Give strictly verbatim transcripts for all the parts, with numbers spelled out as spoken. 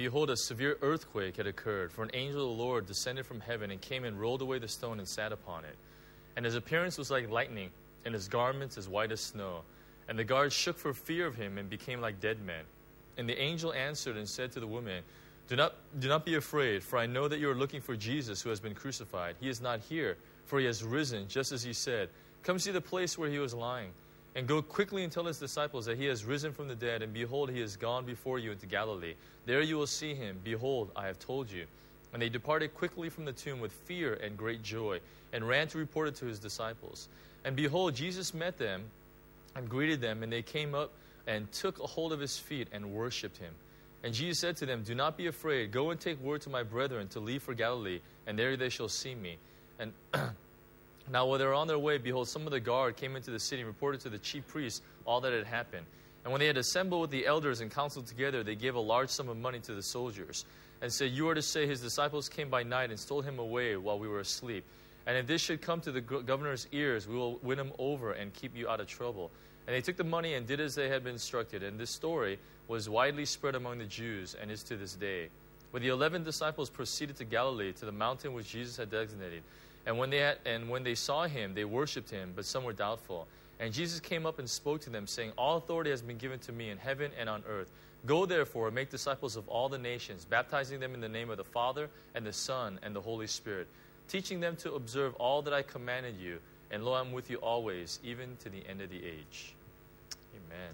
behold, a severe earthquake had occurred, for an angel of the Lord descended from heaven and came and rolled away the stone and sat upon it. And his appearance was like lightning, and his garments as white as snow. And the guards shook for fear of him and became like dead men. And the angel answered and said to the woman, Do not, do not be afraid, for I know that you are looking for Jesus who has been crucified. He is not here, for he has risen, just as he said. Come see the place where he was lying. And go quickly and tell his disciples that he has risen from the dead, and behold, he has gone before you into Galilee. There you will see him. Behold, I have told you. And they departed quickly from the tomb with fear and great joy, and ran to report it to his disciples. And behold, Jesus met them and greeted them, and they came up and took a hold of his feet and worshipped him. And Jesus said to them, Do not be afraid. Go and take word to my brethren to leave for Galilee, and there they shall see me. And now while they were on their way, behold, some of the guard came into the city and reported to the chief priests all that had happened. And when they had assembled with the elders and counseled together, they gave a large sum of money to the soldiers, and said, You are to say, his disciples came by night and stole him away while we were asleep. And if this should come to the governor's ears, we will win him over and keep you out of trouble. And they took the money and did as they had been instructed. And this story was widely spread among the Jews and is to this day. But the eleven disciples proceeded to Galilee, to the mountain which Jesus had designated. And when they had, and when they saw him, they worshipped him, but some were doubtful. And Jesus came up and spoke to them, saying, All authority has been given to me in heaven and on earth. Go therefore and make disciples of all the nations, baptizing them in the name of the Father and the Son and the Holy Spirit, teaching them to observe all that I commanded you. And lo, I'm with you always, even to the end of the age. Amen.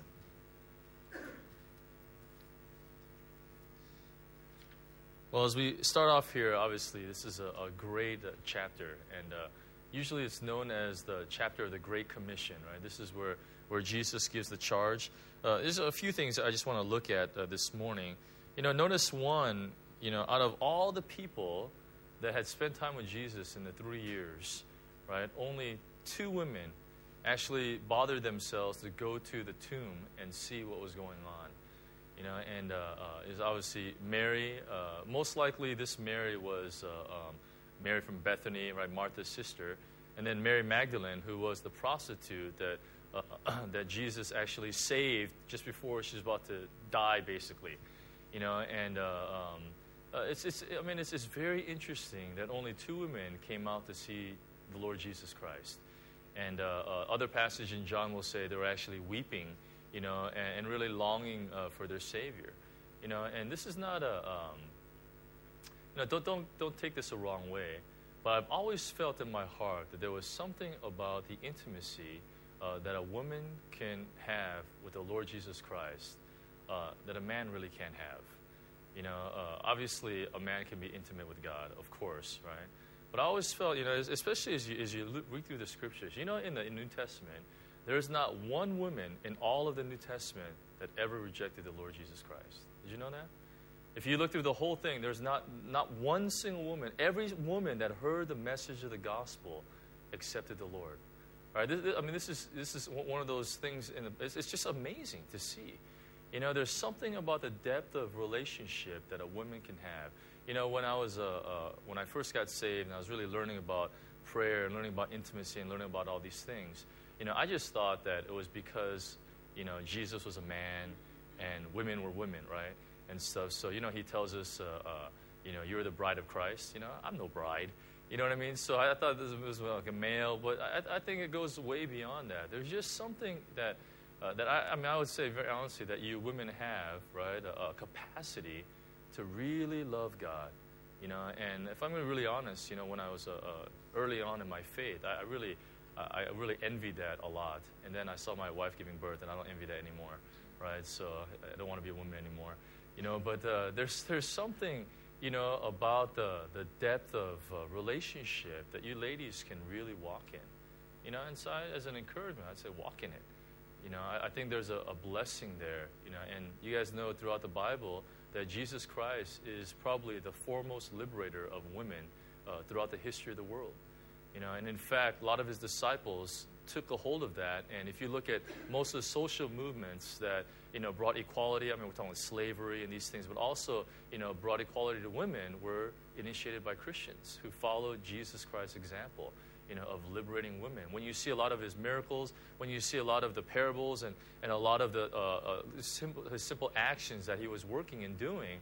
Well, as we start off here, obviously, this is a, a great uh, chapter, and uh, usually it's known as the chapter of the Great Commission, right? This is where, where Jesus gives the charge. Uh, there's a few things I just want to look at uh, this morning. You know, notice one, you know, out of all the people that had spent time with Jesus in the three years, right, only two women actually bothered themselves to go to the tomb and see what was going on. You know, and uh, uh, is obviously Mary. Uh, most likely, this Mary was uh, um, Mary from Bethany, right, Martha's sister, and then Mary Magdalene, who was the prostitute that uh, that Jesus actually saved just before she was about to die, basically. You know, and uh, um, uh, it's it's. I mean, it's it's very interesting that only two women came out to see the Lord Jesus Christ, and uh, uh, other passage in John will say they were actually weeping. You know, and, and really longing uh, for their Savior, you know, and this is not a, um, you know, don't don't don't take this the wrong way, but I've always felt in my heart that there was something about the intimacy uh, that a woman can have with the Lord Jesus Christ uh, that a man really can't have. You know, uh, obviously a man can be intimate with God, of course, right? But I always felt, you know, especially as you as you read through the Scriptures, you know, in the in New Testament. There is not one woman in all of the New Testament that ever rejected the Lord Jesus Christ. Did you know that? If you look through the whole thing, there's not, not one single woman. Every woman that heard the message of the gospel accepted the Lord. All right? This, I mean, this is this is one of those things. In the, it's, it's just amazing to see. You know, there's something about the depth of relationship that a woman can have. You know, when I was uh, uh, when I first got saved, and I was really learning about prayer and learning about intimacy and learning about all these things. You know, I just thought that it was because, you know, Jesus was a man and women were women, right, and stuff. So, you know, he tells us, uh, uh, you know, you're the bride of Christ. You know, I'm no bride. You know what I mean? So I, I thought this was like a male, but I, I think it goes way beyond that. There's just something that, uh, that I, I mean, I would say very honestly that you women have, right, a, a capacity to really love God. You know, and if I'm really honest, you know, when I was uh, uh, early on in my faith, I, I really... I really envied that a lot. And then I saw my wife giving birth, and I don't envy that anymore, right? So I don't want to be a woman anymore, you know. But uh, there's there's something, you know, about the, the depth of uh, relationship that you ladies can really walk in, you know. And so I, as an encouragement, I'd say walk in it. You know, I, I think there's a, a blessing there, you know. And you guys know throughout the Bible that Jesus Christ is probably the foremost liberator of women uh, throughout the history of the world. You know, and in fact, a lot of his disciples took a hold of that. And if you look at most of the social movements that, you know, brought equality, I mean, we're talking about slavery and these things, but also, you know, brought equality to women were initiated by Christians who followed Jesus Christ's example, you know, of liberating women. When you see a lot of his miracles, when you see a lot of the parables and, and a lot of the uh, uh, simple, his simple actions that he was working and doing,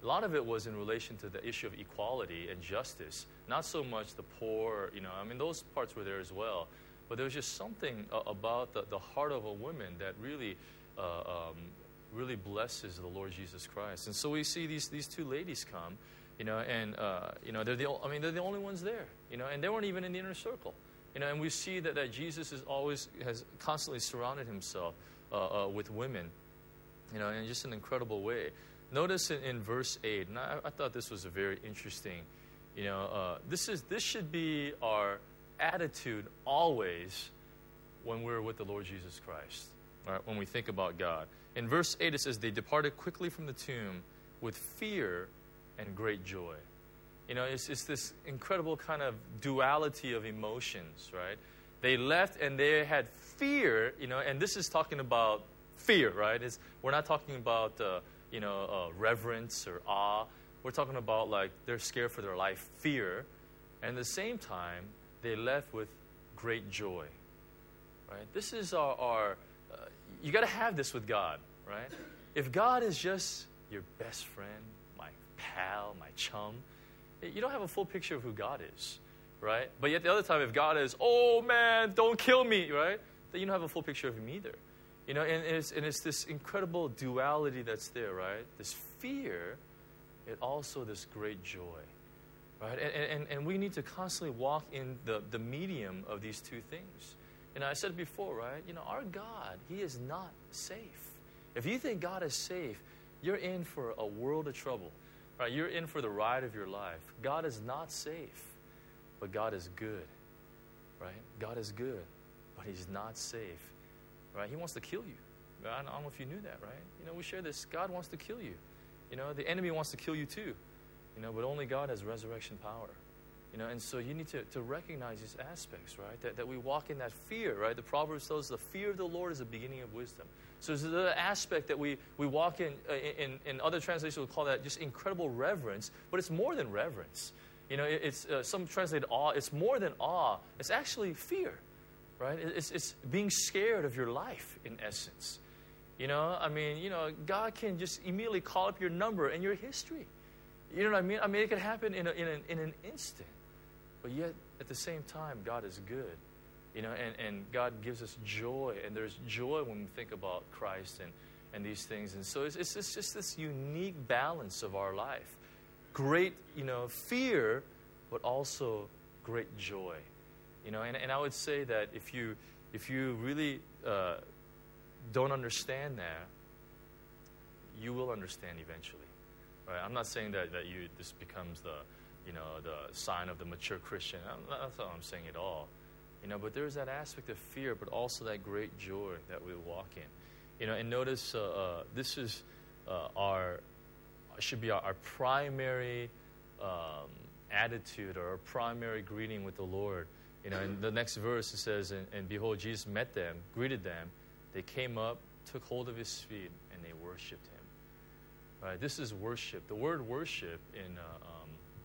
a lot of it was in relation to the issue of equality and justice, not so much the poor, you know, I mean, those parts were there as well. But there was just something uh, about the, the heart of a woman that really, uh, um, really blesses the Lord Jesus Christ. And so we see these these two ladies come, you know, and uh, you know they're the I mean they're the only ones there, you know, and they weren't even in the inner circle, you know. And we see that, that Jesus is always has constantly surrounded himself uh, uh, with women, you know, in just an incredible way. Notice in, in verse eight, and I, I thought this was a very interesting, you know, uh, this is this should be our attitude always when we're with the Lord Jesus Christ, all right, when we think about God. In verse eight, it says, they departed quickly from the tomb with fear and great joy. You know, it's, it's this incredible kind of duality of emotions, right? They left and they had fear, you know, and this is talking about fear, right? It's, we're not talking about, uh, you know, uh, reverence or awe. We're talking about, like, they're scared for their life, fear. And at the same time, they left with great joy, right? This is our, our uh, you got to have this with God, right? If God is just your best friend, my pal, my chum, you don't have a full picture of who God is, right? But yet the other time, if God is, oh man, don't kill me, right? Then you don't have a full picture of him either. You know, and it's, and it's this incredible duality that's there, right? This fear, and also this great joy. Right? And, and, and we need to constantly walk in the, the medium of these two things. And I said before, right? You know, our God, he is not safe. If you think God is safe, you're in for a world of trouble. Right? You're in for the ride of your life. God is not safe, but God is good. Right? God is good, but he's not safe. Right? He wants to kill you. I don't know if you knew that, right? You know, we share this. God wants to kill you. You know, the enemy wants to kill you too. You know, but only God has resurrection power. You know, and so you need to, to recognize these aspects, right? That, that we walk in that fear, right? The Proverbs tells us the fear of the Lord is the beginning of wisdom. So there's the aspect that we, we walk in, uh, in, in other translations we'll call that just incredible reverence, but it's more than reverence. You know, it, it's, uh, some translate awe, it's more than awe. It's actually fear, right? It's, it's being scared of your life, in essence. You know, I mean, you know, God can just immediately call up your number and your history. You know what I mean? I mean, it could happen in, a, in, an, in an instant. But yet, at the same time, God is good. You know, and, and God gives us joy. And there's joy when we think about Christ and, and these things. And so it's, it's, it's just this unique balance of our life. Great, you know, fear, but also great joy. You know, and, and I would say that if you, if you really uh, don't understand that, you will understand eventually. Right? I'm not saying that, that you this becomes the, you know, the sign of the mature Christian. That's not what I'm saying at all. You know, but there's that aspect of fear, but also that great joy that we walk in. You know, and notice uh, uh, this is uh, our should be our, our primary um, attitude or our primary greeting with the Lord. You know, in the next verse it says, and, and behold, Jesus met them, greeted them. They came up, took hold of his feet, and they worshipped him. Right, this is worship. The word worship in uh, um,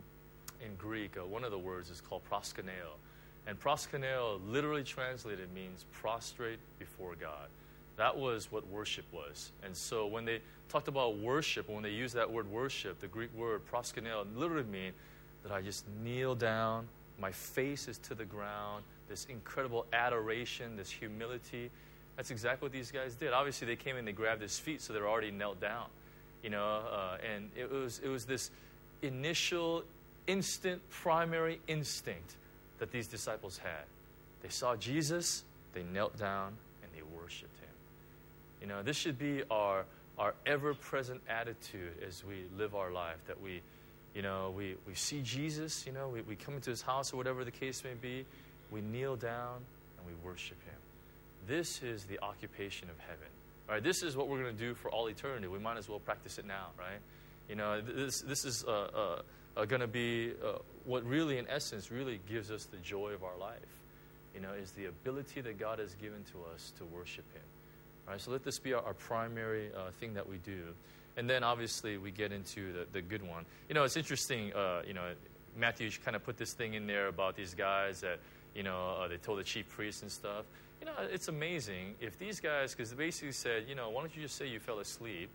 in Greek, uh, one of the words is called proskuneo. And proskuneo, literally translated, means prostrate before God. That was what worship was. And so when they talked about worship, when they used that word worship, the Greek word proskuneo literally means that I just kneel down, my face is to the ground, this incredible adoration, this humility. That's exactly what these guys did. Obviously, they came and they grabbed his feet, so they're already knelt down. You know, uh, and it was it was this initial, instant, primary instinct that these disciples had. They saw Jesus, they knelt down, and they worshipped him. You know, this should be our our ever-present attitude as we live our life, that we, you know, we, we see Jesus, you know, we, we come into his house or whatever the case may be, we kneel down and we worship him. This is the occupation of heaven. All right, this is what we're going to do for all eternity. We might as well practice it now, right? You know, this this is uh, uh, uh, going to be uh, what really, in essence, really gives us the joy of our life. You know, is the ability that God has given to us to worship him. All right, so let this be our, our primary uh, thing that we do. And then, obviously, we get into the, the good one. You know, it's interesting, uh, you know, Matthew kind of put this thing in there about these guys that, you know, uh, they told the chief priests and stuff. You know, it's amazing if these guys, because they basically said, you know, why don't you just say you fell asleep,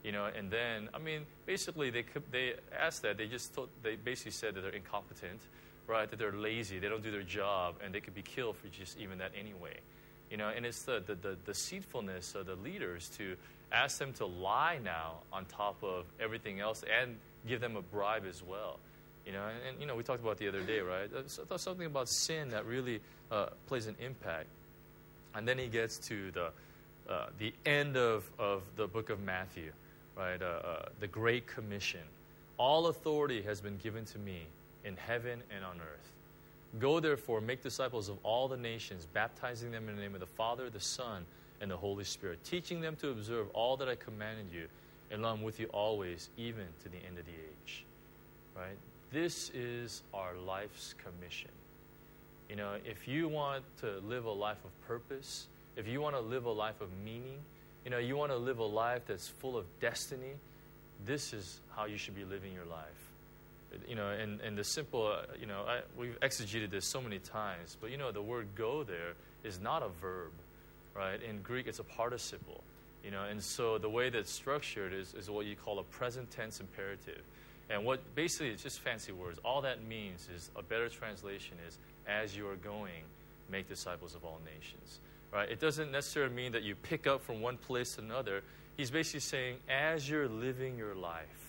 You know, and then, I mean, basically they they asked that. They just told, they basically said that they're incompetent, right? That they're lazy, they don't do their job, and they could be killed for just even that anyway. You know, and it's the, the, the deceitfulness of the leaders to ask them to lie now on top of everything else and give them a bribe as well. You know, and, and you know, we talked about the other day, right? There's something about sin that really uh, plays an impact. And then he gets to the uh, the end of, of the book of Matthew, right? Uh, uh, the Great Commission. All authority has been given to me in heaven and on earth. Go therefore, make disciples of all the nations, baptizing them in the name of the Father, the Son, and the Holy Spirit, teaching them to observe all that I commanded you, and lo, I'm with you always, even to the end of the age. Right? This is our life's commission. You know, if you want to live a life of purpose, if you want to live a life of meaning, you know, you want to live a life that's full of destiny, this is how you should be living your life. You know, and, and the simple, uh, you know, I, we've exegeted this so many times, but, you know, the word go there is not a verb, right? In Greek, it's a participle, you know, and so the way that's structured is, is what you call a present tense imperative. And what basically, it's just fancy words. All that means is, a better translation is, as you are going, make disciples of all nations, right? It doesn't necessarily mean that you pick up from one place to another. He's basically saying, as you're living your life,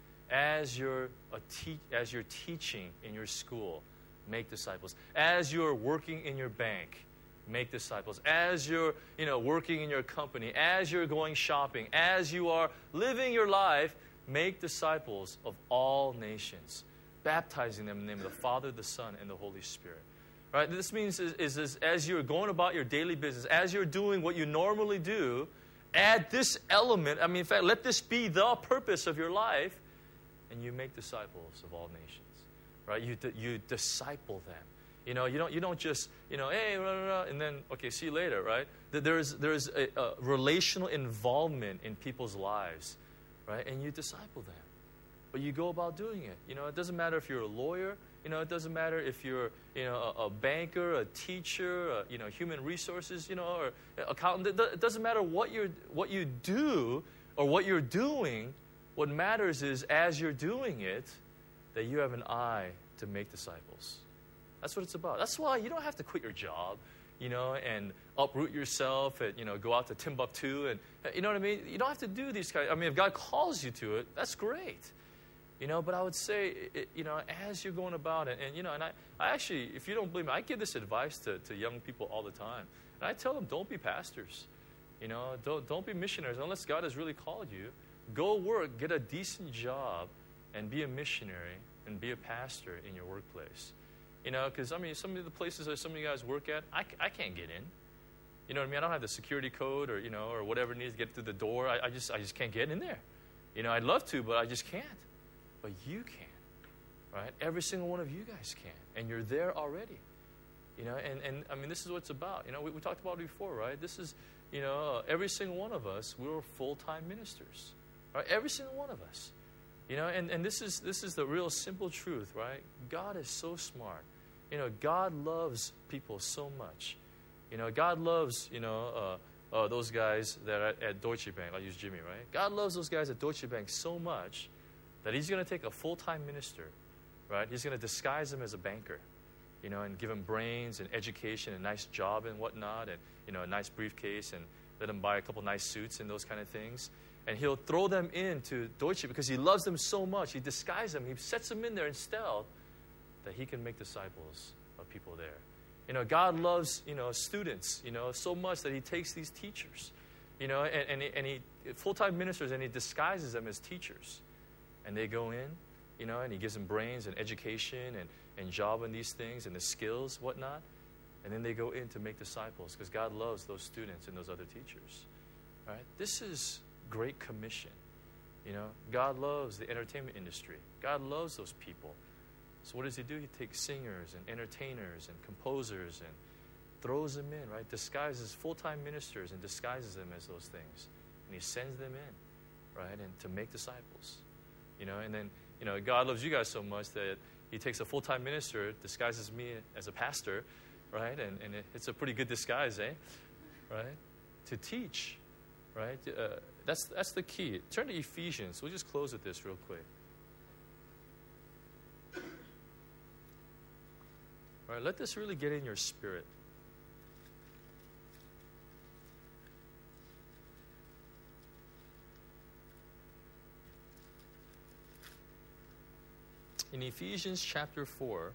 as you're, a te- as you're teaching in your school, make disciples. As you're working in your bank, make disciples. As you're, you know, working in your company, as you're going shopping, as you are living your life, make disciples of all nations, baptizing them in the name of the Father, the Son, and the Holy Spirit. Right? This means is, is, is as you're going about your daily business, as you're doing what you normally do, add this element. I mean, in fact, let this be the purpose of your life, and you make disciples of all nations. Right? You you disciple them. You know, you don't you don't just, you know, hey, rah, rah, rah, and then, okay, see you later, right? There's there's a, a relational involvement in people's lives, right? And you disciple them. But you go about doing it. You know, it doesn't matter if you're a lawyer. You know, it doesn't matter if you're, you know, a, a banker, a teacher, a, you know, human resources, you know, or accountant. It doesn't matter what you're what you do or what you're doing. What matters is, as you're doing it, that you have an eye to make disciples. That's what it's about. That's why you don't have to quit your job, you know, and uproot yourself and, you know, go out to Timbuktu and, you know what I mean? You don't have to do these kinds. I mean, if God calls you to it, that's great. You know, but I would say, it, you know, as you're going about it, and, you know, and I, I actually, if you don't believe me, I give this advice to, to young people all the time. And I tell them, don't be pastors. You know, don't, don't be missionaries unless God has really called you. Go work, get a decent job, and be a missionary and be a pastor in your workplace. You know, because, I mean, some of the places that some of you guys work at, I, I can't get in. You know what I mean? I don't have the security code or, you know, or whatever it needs to get through the door. I, I just I just can't get in there. You know, I'd love to, but I just can't. But you can, right? Every single one of you guys can. And you're there already. You know, and, and I mean, this is what it's about. You know, we, we talked about it before, right? This is, you know, uh, every single one of us, we're full-time ministers. Right? Every single one of us. You know, and, and this is this is the real simple truth, right? God is so smart. You know, God loves people so much. You know, God loves, you know, uh, uh, those guys that are at, at Deutsche Bank. I'll use Jimmy, right? God loves those guys at Deutsche Bank so much that he's going to take a full-time minister, right? He's going to disguise him as a banker, you know, and give him brains and education and a nice job and whatnot, and, you know, a nice briefcase, and let him buy a couple nice suits and those kind of things. And he'll throw them into Deutsche because he loves them so much. He disguises them. He sets them in there in stealth that he can make disciples of people there. You know, God loves, you know, students, you know, so much that he takes these teachers, you know, and, and he, and he full-time ministers, and he disguises them as teachers. And they go in, you know, and he gives them brains and education and, and job in these things and the skills, whatnot. And then they go in to make disciples because God loves those students and those other teachers. Right? This is Great Commission. You know, God loves the entertainment industry. God loves those people. So what does he do? He takes singers and entertainers and composers and throws them in, right? Disguises full-time ministers and disguises them as those things. And he sends them in, right? And to make disciples. You know, and then, you know, God loves you guys so much that he takes a full-time minister, disguises me as a pastor, right? And, and it, it's a pretty good disguise, eh? Right? To teach, right? Uh, That's, that's the key. Turn to Ephesians. We'll just close with this real quick. All right, let this really get in your spirit. In Ephesians chapter four,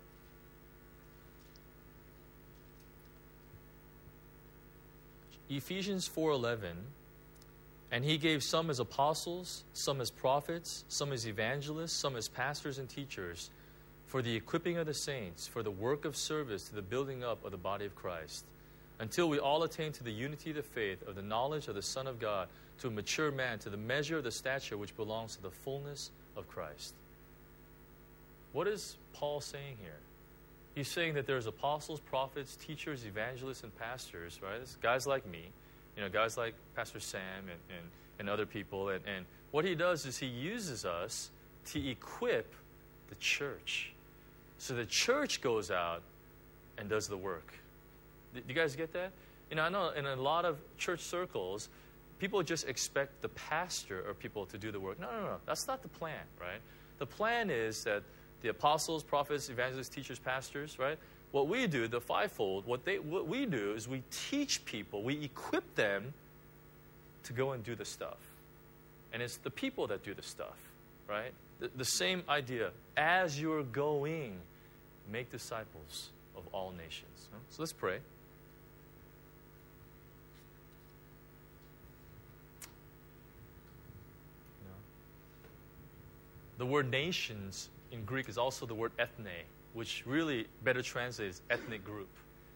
Ephesians four eleven, and he gave some as apostles, some as prophets, some as evangelists, some as pastors and teachers, for the equipping of the saints, for the work of service to the building up of the body of Christ, until we all attain to the unity of the faith, of the knowledge of the Son of God, to a mature man, to the measure of the stature which belongs to the fullness of Christ. What is Paul saying here? He's saying that there's apostles, prophets, teachers, evangelists, and pastors, right? It's guys like me, you know, guys like Pastor Sam and, and, and other people. And, and what he does is he uses us to equip the church. So the church goes out and does the work. Do you guys get that? You know, I know in a lot of church circles, people just expect the pastor or people to do the work. No, no, no. That's not the plan, right? The plan is that the apostles, prophets, evangelists, teachers, pastors, right? What we do, the fivefold, what they, what we do is we teach people, we equip them to go and do the stuff. And it's the people that do the stuff, right? The, the same idea. As you're going, make disciples of all nations. So let's pray. The word nations in Greek is also the word ethne, which really better translates ethnic group.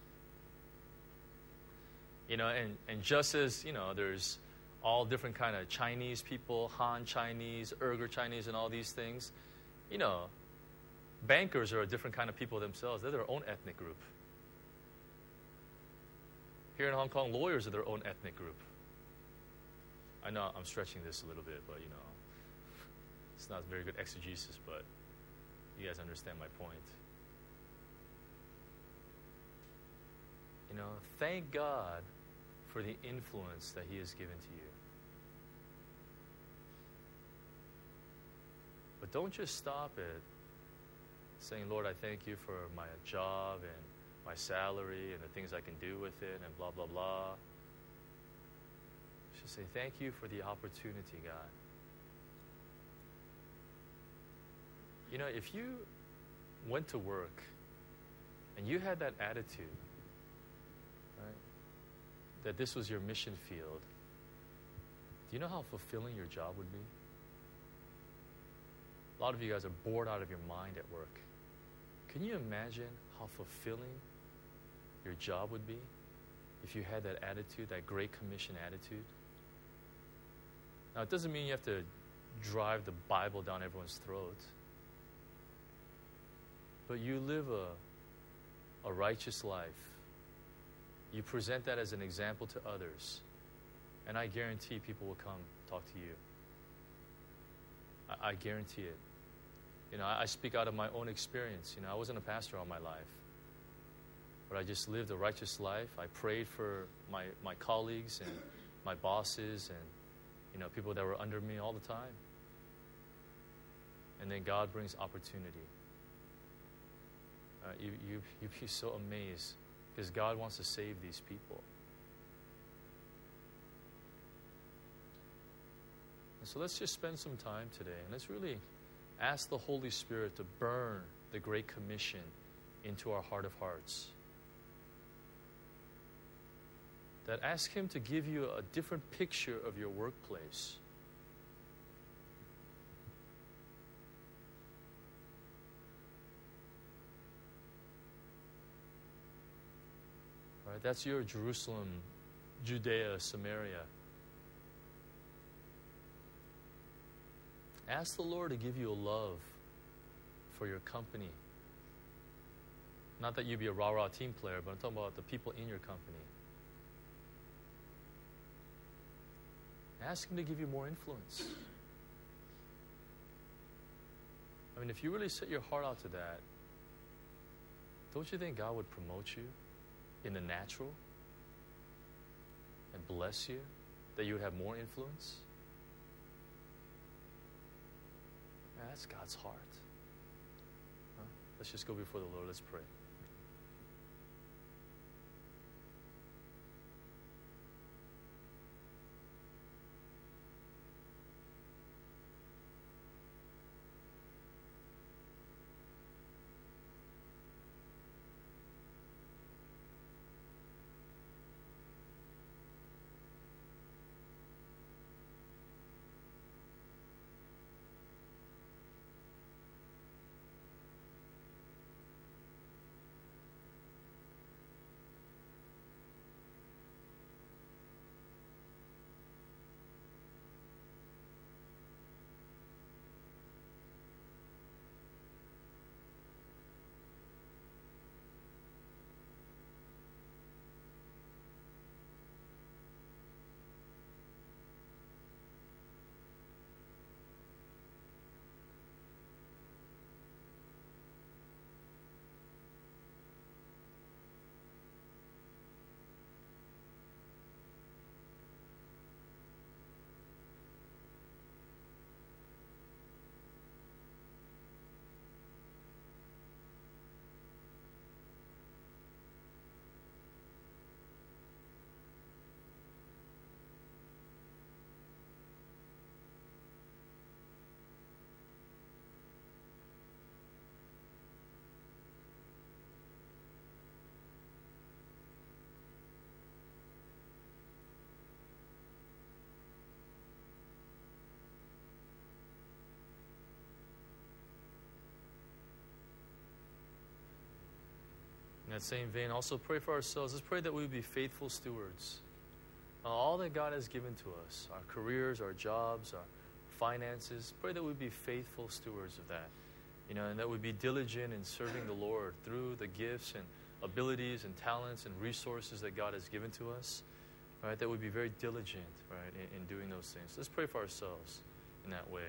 You know, and, and just as, you know, there's all different kind of Chinese people, Han Chinese, Uyghur Chinese, and all these things, you know, bankers are a different kind of people themselves. They're their own ethnic group. Here in Hong Kong, lawyers are their own ethnic group. I know I'm stretching this a little bit, but, you know, it's not very good exegesis, but you guys understand my point. You know, thank God for the influence that He has given to you. But don't just stop at saying, Lord, I thank you for my job and my salary and the things I can do with it and blah, blah, blah. Just say, thank you for the opportunity, God. You know, if you went to work and you had that attitude, right, that this was your mission field, do you know how fulfilling your job would be? A lot of you guys are bored out of your mind at work. Can you imagine how fulfilling your job would be if you had that attitude, that Great Commission attitude? Now, it doesn't mean you have to drive the Bible down everyone's throat. But you live a, a righteous life. You present that as an example to others. And I guarantee people will come talk to you. I, I guarantee it. You know, I, I speak out of my own experience. You know, I wasn't a pastor all my life. But I just lived a righteous life. I prayed for my, my colleagues and my bosses and, you know, people that were under me all the time. And then God brings opportunity. Uh, you, you, you'd be so amazed because God wants to save these people. And so let's just spend some time today and let's really ask the Holy Spirit to burn the Great Commission into our heart of hearts. That ask Him to give you a different picture of your workplace. Right, that's your Jerusalem, Judea, Samaria. Ask the Lord to give you a love for your company. Not that you be a rah-rah team player, but I'm talking about the people in your company. Ask Him to give you more influence. I mean, if you really set your heart out to that, don't you think God would promote you in the natural and bless you, that you would have more influence? That's God's heart. Huh? Let's just go before the Lord. Let's pray. In that same vein, also pray for ourselves. Let's pray that we would be faithful stewards. Uh, all that God has given to us, our careers, our jobs, our finances, pray that we'd be faithful stewards of that. You know, and that we'd be diligent in serving the Lord through the gifts and abilities and talents and resources that God has given to us. Right? That we'd be very diligent, right, in, in doing those things. Let's pray for ourselves in that way.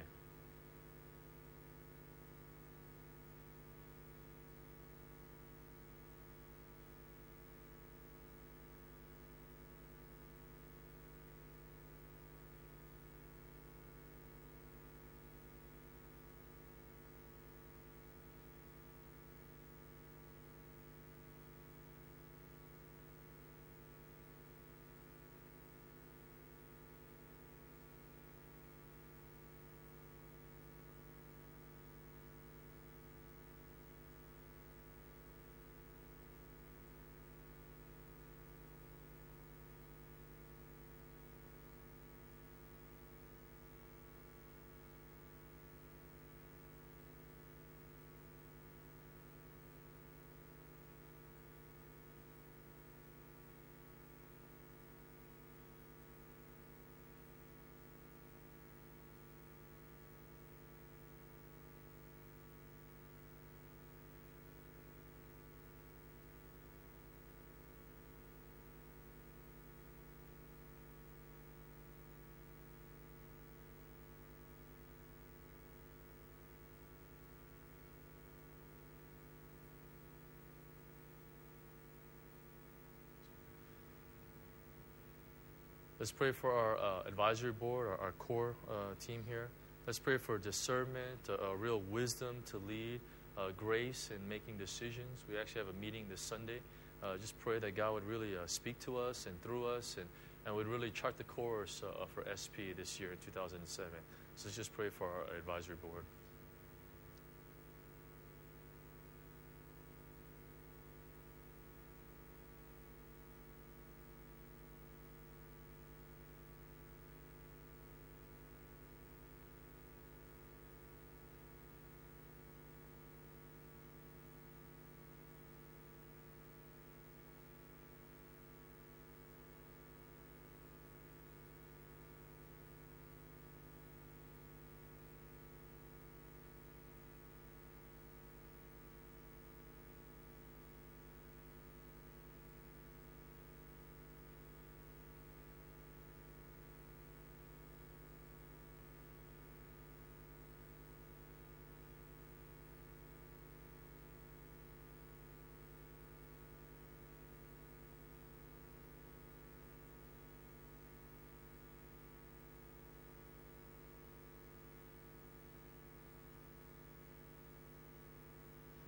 Let's pray for our uh, advisory board, our, our core uh, team here. Let's pray for discernment, uh, uh, real wisdom to lead, uh, grace in making decisions. We actually have a meeting this Sunday. Uh, just pray that God would really uh, speak to us and through us and, and would really chart the course uh, for S P this year in two thousand seven. So let's just pray for our advisory board.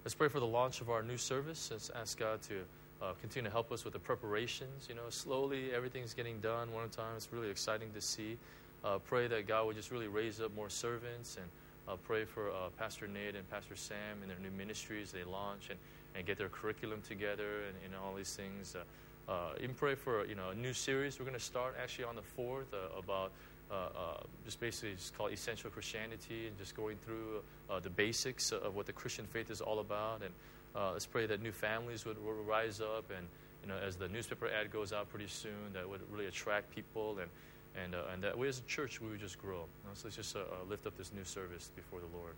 let's pray for the launch of our new service. Let's ask God to uh, continue to help us with the preparations. You know, slowly everything's getting done one at a time. It's really exciting to see. Uh, pray that God would just really raise up more servants, and uh, pray for uh, Pastor Nate and Pastor Sam and their new ministries they launch, and, and get their curriculum together, and, and all these things. Uh, uh, even pray for you know a new series we're going to start actually on the fourth uh, about uh, uh, just basically just called Essential Christianity, and just going through uh, the basics of what the Christian faith is all about. And uh, let's pray that new families would, would rise up, and you know as the newspaper ad goes out pretty soon, that would really attract people, and And, uh, and that we as a church, we would just grow. So let's just uh, uh, lift up this new service before the Lord.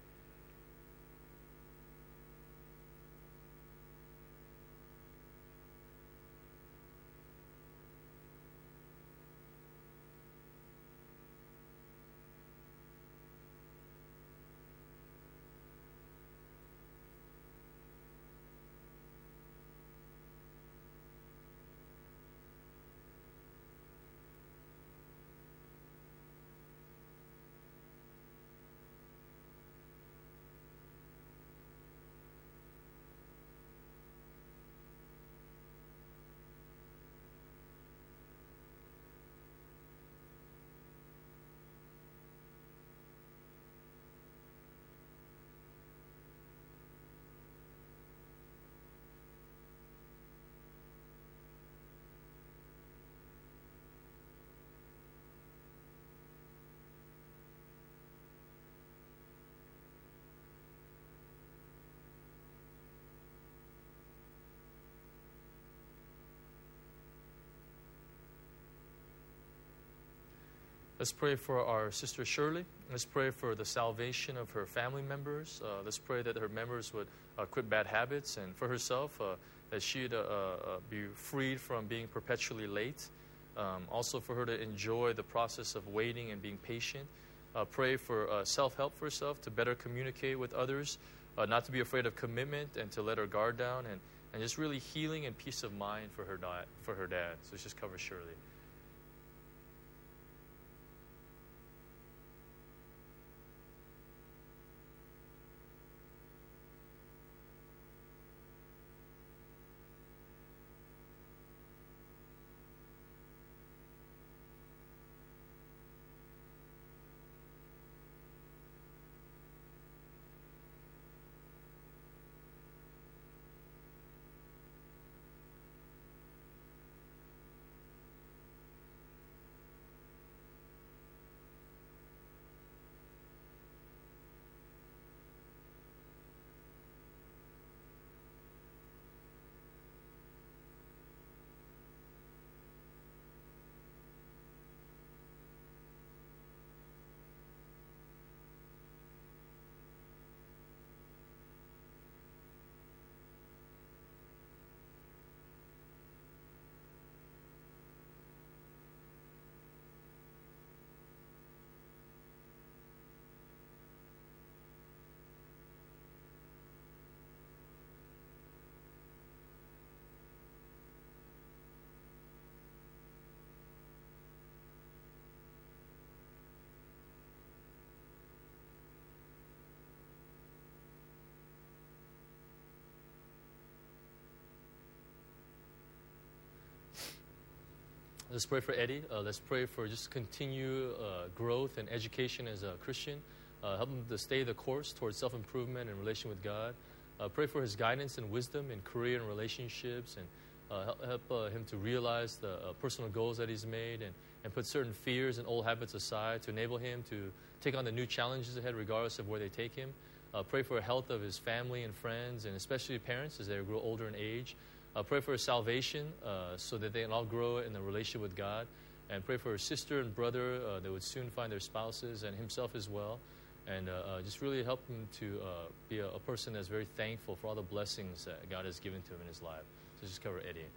Let's pray for our sister Shirley. Let's pray for the salvation of her family members. Uh, let's pray that her members would uh, quit bad habits, and for herself, uh, that she'd uh, uh, be freed from being perpetually late. Um, also for her to enjoy the process of waiting and being patient. Uh, pray for uh, self-help for herself, to better communicate with others, uh, not to be afraid of commitment, and to let her guard down, and, and just really healing and peace of mind for her, di- for her dad. So let's just cover Shirley. Let's pray for Eddie. Uh, let's pray for just continue uh, growth and education as a Christian. Uh, help him to stay the course towards self-improvement and relation with God. Uh, pray for his guidance and wisdom in career and relationships, and uh, help, help uh, him to realize the uh, personal goals that he's made, and, and put certain fears and old habits aside to enable him to take on the new challenges ahead regardless of where they take him. Uh, pray for the health of his family and friends, and especially parents as they grow older in age. Uh, pray for his salvation uh, so that they can all grow in a relationship with God. And pray for his sister and brother uh, that would soon find their spouses, and himself as well. And uh, uh, just really help him to uh, be a, a person that's very thankful for all the blessings that God has given to him in his life. So just cover Eddie.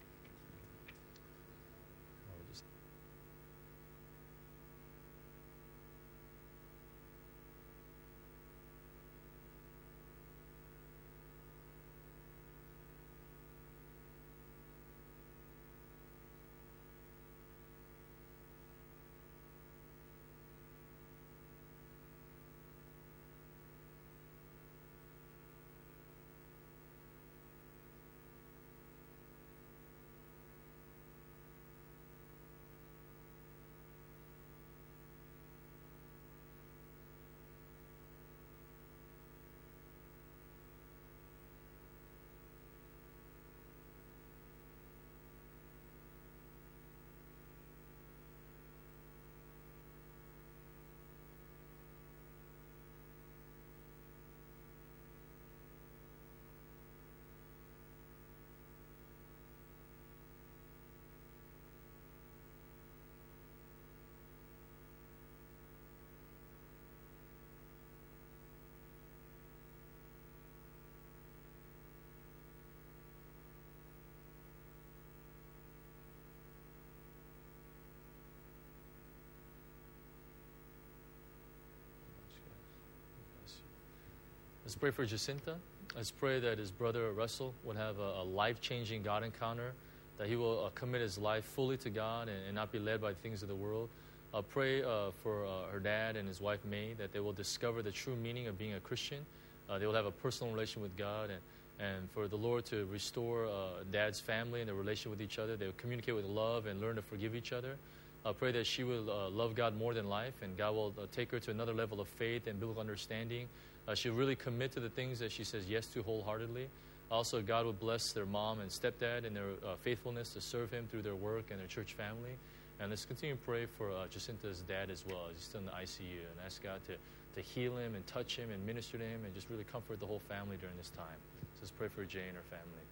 Let's pray for Jacinta. Let's pray that his brother Russell would have a, a life-changing God encounter, that he will uh, commit his life fully to God and, and not be led by things of the world. Uh, pray uh, for uh, her dad and his wife May, that they will discover the true meaning of being a Christian. Uh, they will have a personal relation with God, and, and for the Lord to restore uh, dad's family and their relation with each other. They will communicate with love and learn to forgive each other. Uh, pray that she will uh, love God more than life, and God will uh, take her to another level of faith and biblical understanding. Uh, she'll really commit to the things that she says yes to wholeheartedly. Also, God will bless their mom and stepdad and their uh, faithfulness to serve him through their work and their church family. And let's continue to pray for uh, Jacinta's dad as well, as he's still in the I C U. And ask God to, to heal him and touch him and minister to him and just really comfort the whole family during this time. So let's pray for Jay and her family.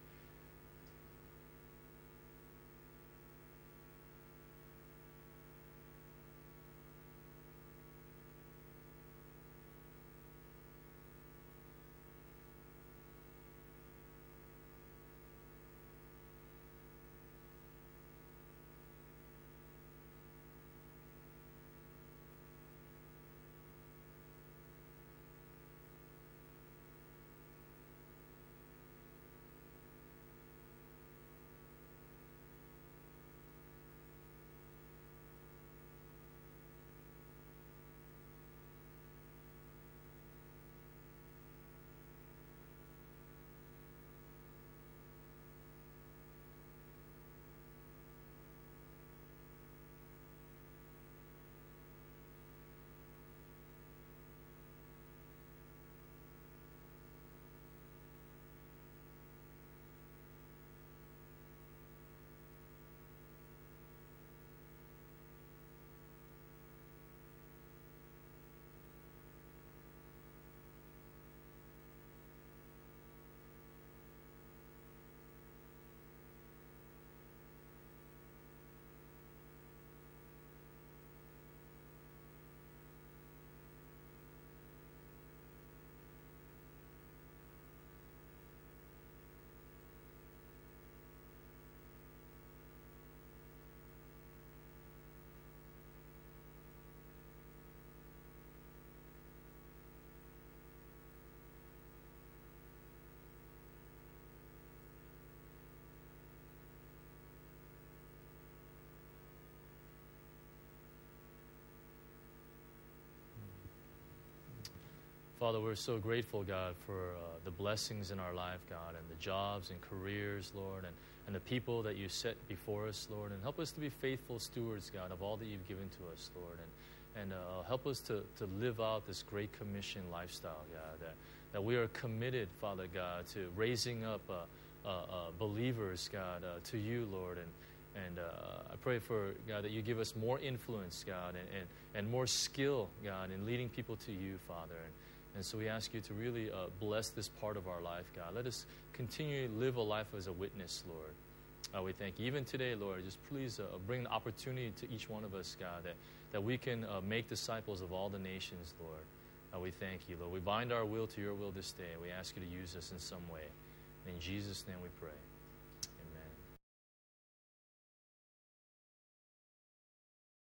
Father, we're so grateful, God, for uh, the blessings in our life, God, and the jobs and careers, Lord, and, and the people that you set before us, Lord. And help us to be faithful stewards, God, of all that you've given to us, Lord. And, and uh, help us to, to live out this Great Commission lifestyle, God, that, that we are committed, Father God, to raising up uh, uh, uh, believers, God, uh, to you, Lord. And, and uh, I pray for, God, that you give us more influence, God, and, and, and more skill, God, in leading people to you, Father. And, And so we ask you to really uh, bless this part of our life, God. Let us continue to live a life as a witness, Lord. Uh, we thank you. Even today, Lord, just please uh, bring an opportunity to each one of us, God, that, that we can uh, make disciples of all the nations, Lord. Uh, we thank you, Lord. We bind our will to your will this day. We ask you to use us in some way. In Jesus' name we pray.